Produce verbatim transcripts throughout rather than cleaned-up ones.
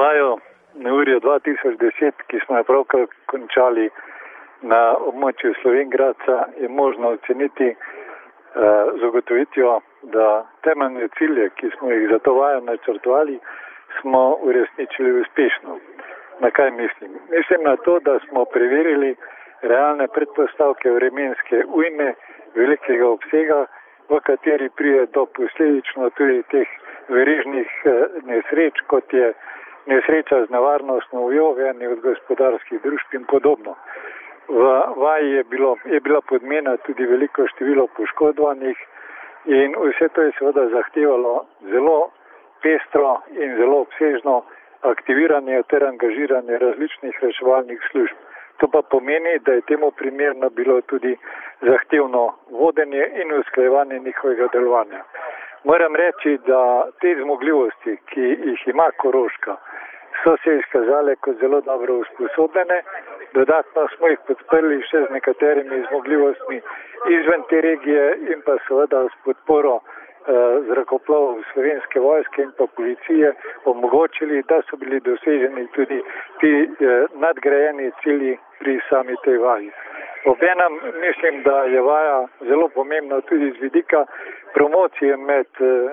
vajo neurja dva tisoč deset, ki smo jo pravkar končali na območju Slovenj Gradca, je možno oceniti eh, z ugotovitvijo, da temeljne cilje, ki smo jih za to vajo načrtovali, smo uresničili uspešno. Na kaj mislim? Mislim na to, da smo preverili realne predpostavke vremenske ujme velikega obsega, v kateri pride do posledično tudi teh verižnih nesreč, kot je nesreča z nevarnostno ujjo v eni od gospodarskih družb in podobno. V vaji je, bilo, je bila podmena tudi veliko število poškodovanih in vse to je seveda zahtevalo zelo pestro in zelo obsežno aktiviranje ter angažiranje različnih reševalnih služb. To pa pomeni, da je temu primerno bilo tudi zahtevno vodenje in usklajevanje njihovega delovanja. Moram reči, da te zmogljivosti, ki jih ima Koroška, so se izkazale kot zelo dobro usposobljene. Dodatno smo jih podprli še z nekaterimi zmogljivostmi izven te regije in pa seveda s podporo zrakoplovov Slovenske vojske in pa policije omogočili, da so bili doseženi tudi ti eh, nadgrajeni cilji pri sami tej vaji. Obenem mislim, da je vaja zelo pomembna tudi z vidika promocije med eh,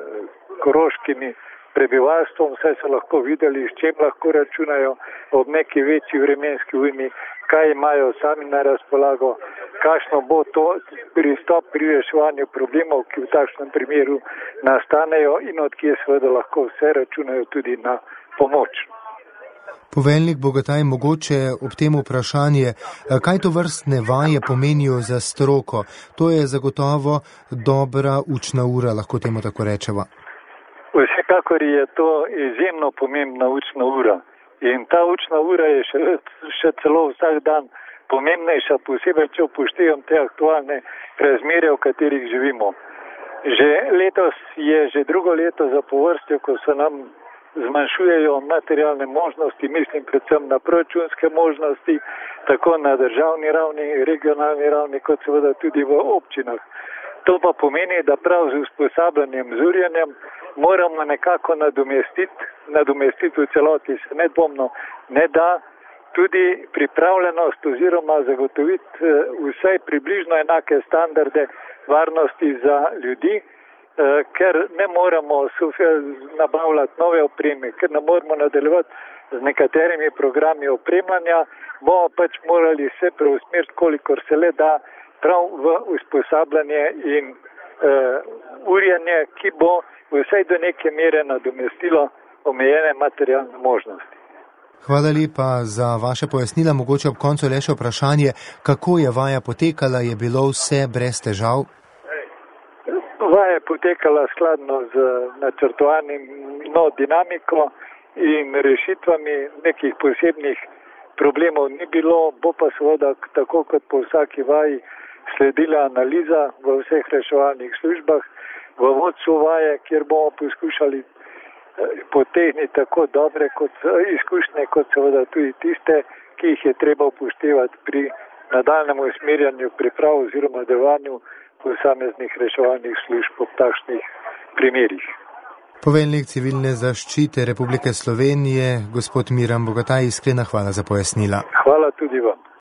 koroškimi prebivalstvom, saj so lahko videli, s čem lahko računajo ob neki večji vremenski ujmi, kaj imajo sami na razpolago, kakšno bo to pristop pri reševanju problemov, ki v takšnem primeru nastanejo in odkje seveda lahko vse računajo tudi na pomoč. Poveljnik Bogataj, mogoče ob tem vprašanje, kaj to vrstne vaje pomenijo za stroko? To je zagotovo dobra učna ura, lahko temu tako rečeva. Vsekakor je to izjemno pomembna učna ura in ta učna ura je še, še celo vsak dan pomembnejša, posebej če upoštevam te aktualne razmere, v katerih živimo. Že letos je že drugo leto zapovrstjo, ko se nam zmanjšujejo materialne možnosti, mislim predvsem na proračunske možnosti, tako na državni ravni, regionalni ravni, kot seveda tudi v občinah. To pa pomeni, da prav z usposabljanjem, z urjenjem moramo nekako nadomestiti, nadomestiti v celoti se nedvomno ne da, tudi pripravljenost oziroma zagotoviti vsaj približno enake standarde varnosti za ljudi, ker ne moramo nabavljati nove opreme, ker ne moramo nadaljevati z nekaterimi programi opremljanja, bomo pač morali se preusmeriti, kolikor se le da, prav v usposabljanje in uh, urjenje, ki bo vsaj do neke mere nadomestilo omejene materialne možnosti. Hvala lepa za vaše pojasnila. Mogoče ob koncu le še vprašanje, kako je vaja potekala, je bilo vse brez težav? Vaja je potekala skladno z načrtovanim no, dinamiko in rešitvami, nekih posebnih problemov ni bilo, bo pa seveda tako kot po vsaki vaji sledila analiza v vseh reševalnih službah, v vodstvu vaje, kjer bomo poskušali potegniti tako dobre kot izkušnje, kot seveda tudi tiste, ki jih je treba upoštevati pri nadaljnjem usmerjanju priprav oziroma delovanju posameznih reševalnih služb v takšnih primerih. Poveljnik civilne zaščite Republike Slovenije, gospod Miran Bogataj, iskrena hvala za pojasnila. Hvala tudi vam.